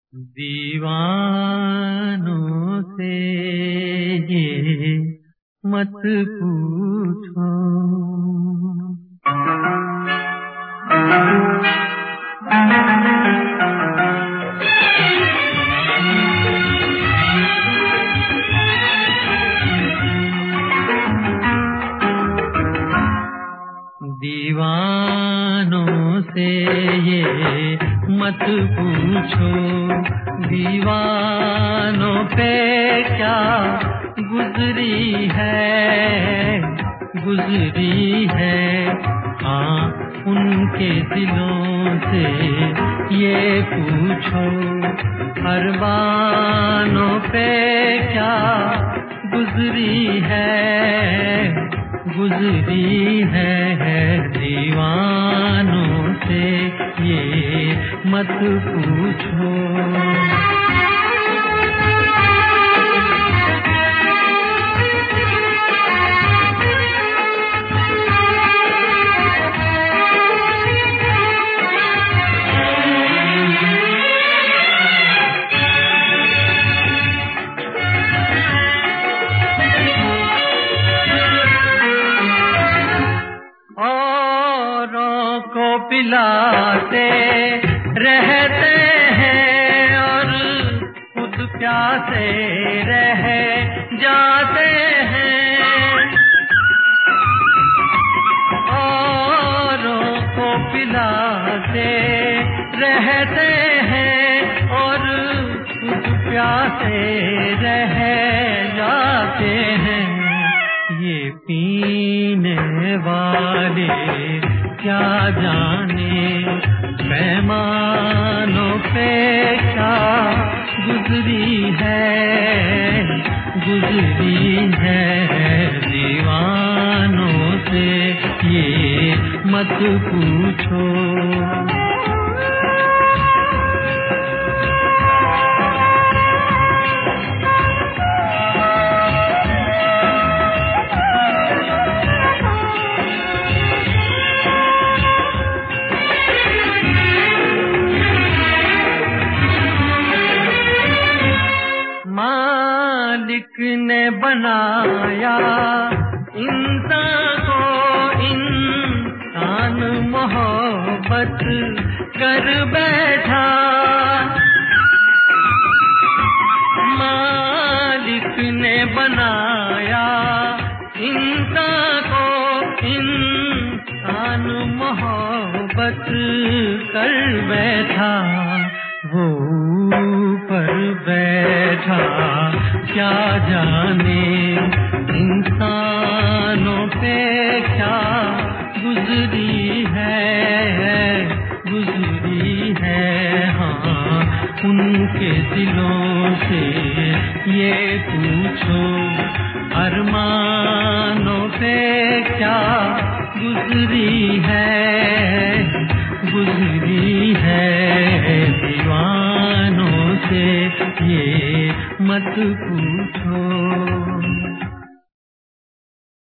दीवानों से ये मत पूछो, दीवानों से ये मत पूछो, दीवानों पे क्या गुजरी है। हाँ, उनके दिलों से ये पूछो, अरमानों पे क्या गुजरी है। दीवानों से ये मत पूछो। को पिलाते रहते हैं और खुद प्यासे रह जाते हैं। औरों को पिलाते रहते हैं और खुद प्यासे रह जाते हैं। ये पीने वाले क्या जाने पैमानों पे क्या गुजरी है। दीवानों से ये मत पूछो। मालिक ने बनाया इंसान को, इंसान मोहब्बत कर बैठा। मालिक ने बनाया इंसान को, इंसान मोहब्बत कर बैठा। वो ऊपर बैठा क्या जाने इंसानों पे क्या गुजरी है। हाँ, उनके दिलों से ये पूछो, अरमानों पे क्या गुजरी है। दीवानों से ये मत पूछो।